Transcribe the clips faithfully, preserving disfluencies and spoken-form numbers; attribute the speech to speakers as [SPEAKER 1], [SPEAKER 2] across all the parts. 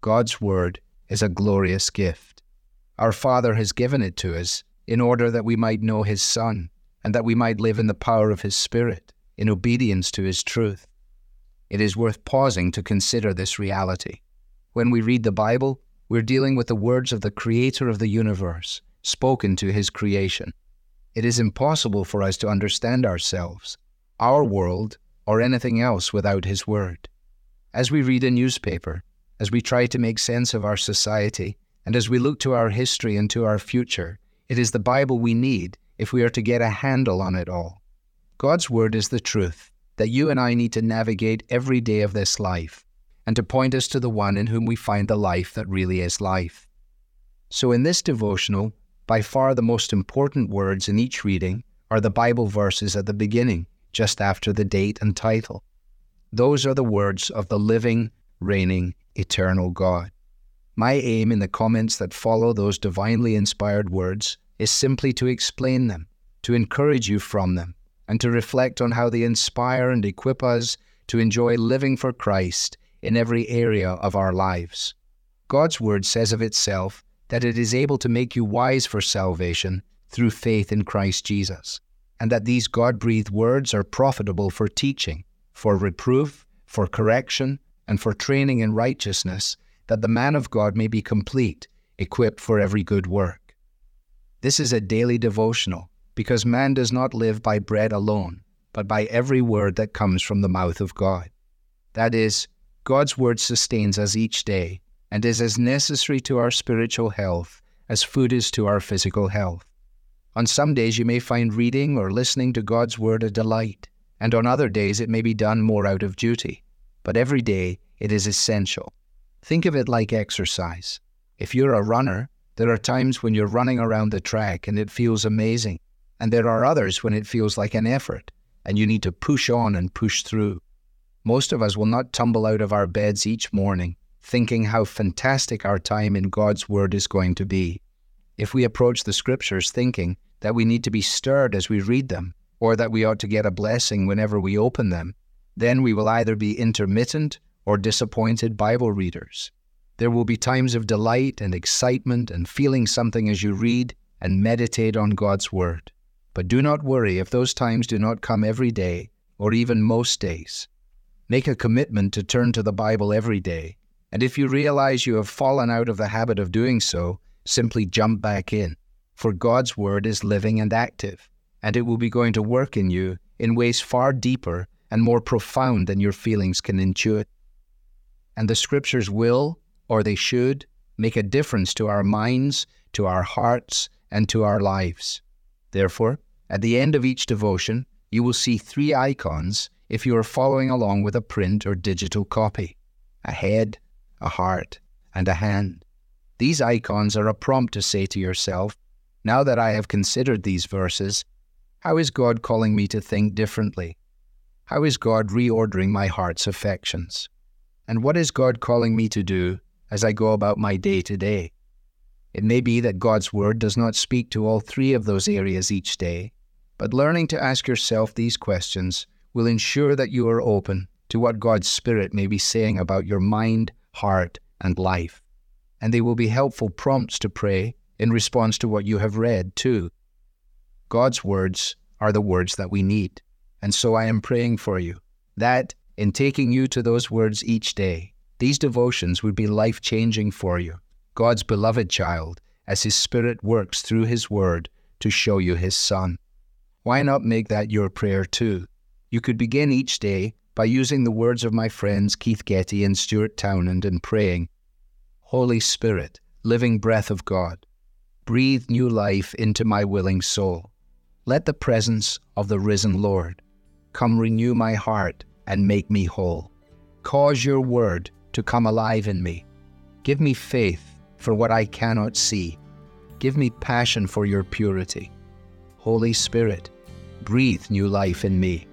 [SPEAKER 1] God's Word is a glorious gift. Our Father has given it to us in order that we might know His Son, and that we might live in the power of His Spirit, in obedience to His truth. It is worth pausing to consider this reality. When we read the Bible, we're dealing with the words of the Creator of the universe, spoken to His creation. It is impossible for us to understand ourselves, our world, or anything else without His Word. As we read a newspaper, as we try to make sense of our society, and as we look to our history and to our future, it is the Bible we need if we are to get a handle on it all. God's Word is the truth that you and I need to navigate every day of this life, and to point us to the one in whom we find the life that really is life. So in this devotional, by far the most important words in each reading are the Bible verses at the beginning, just after the date and title. Those are the words of the living, reigning, eternal God. My aim in the comments that follow those divinely inspired words is simply to explain them, to encourage you from them, and to reflect on how they inspire and equip us to enjoy living for Christ in every area of our lives. God's Word says of itself that it is able to make you wise for salvation through faith in Christ Jesus, and that these God-breathed words are profitable for teaching, for reproof, for correction, and for training in righteousness, that the man of God may be complete, equipped for every good work. This is a daily devotional, because man does not live by bread alone, but by every word that comes from the mouth of God. That is, God's Word sustains us each day, and is as necessary to our spiritual health as food is to our physical health. On some days you may find reading or listening to God's Word a delight, and on other days it may be done more out of duty. But every day it is essential. Think of it like exercise. If you're a runner, there are times when you're running around the track and it feels amazing, and there are others when it feels like an effort, and you need to push on and push through. Most of us will not tumble out of our beds each morning thinking how fantastic our time in God's Word is going to be. If we approach the Scriptures thinking that we need to be stirred as we read them, or that we ought to get a blessing whenever we open them, then we will either be intermittent or disappointed Bible readers. There will be times of delight and excitement and feeling something as you read and meditate on God's Word. But do not worry if those times do not come every day, or even most days. Make a commitment to turn to the Bible every day, and if you realize you have fallen out of the habit of doing so, simply jump back in, for God's Word is living and active, and it will be going to work in you in ways far deeper and more profound than your feelings can intuit. And the Scriptures will, or they should, make a difference to our minds, to our hearts, and to our lives. Therefore, at the end of each devotion, you will see three icons if you are following along with a print or digital copy: a head, a heart, and a hand. These icons are a prompt to say to yourself, now that I have considered these verses, how is God calling me to think differently? How is God reordering my heart's affections? And what is God calling me to do as I go about my day to day? It may be that God's Word does not speak to all three of those areas each day, but learning to ask yourself these questions will ensure that you are open to what God's Spirit may be saying about your mind, heart, and life. And they will be helpful prompts to pray in response to what you have read, too. God's words are the words that we need. And so I am praying for you, that in taking you to those words each day, these devotions would be life-changing for you, God's beloved child, as His Spirit works through His Word to show you His Son. Why not make that your prayer too? You could begin each day by using the words of my friends Keith Getty and Stuart Townend and praying, Holy Spirit, living breath of God, breathe new life into my willing soul. Let the presence of the risen Lord come renew my heart and make me whole. Cause your word to come alive in me. Give me faith for what I cannot see. Give me passion for your purity. Holy Spirit, breathe new life in me.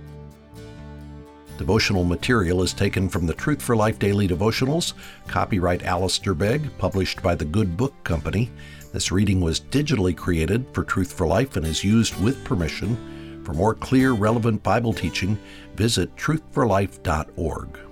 [SPEAKER 2] Devotional material is taken from the Truth for Life Daily Devotionals, copyright Alistair Begg, published by the Good Book Company. This reading was digitally created for Truth for Life and is used with permission. For more clear, relevant Bible teaching, visit truth for life dot org.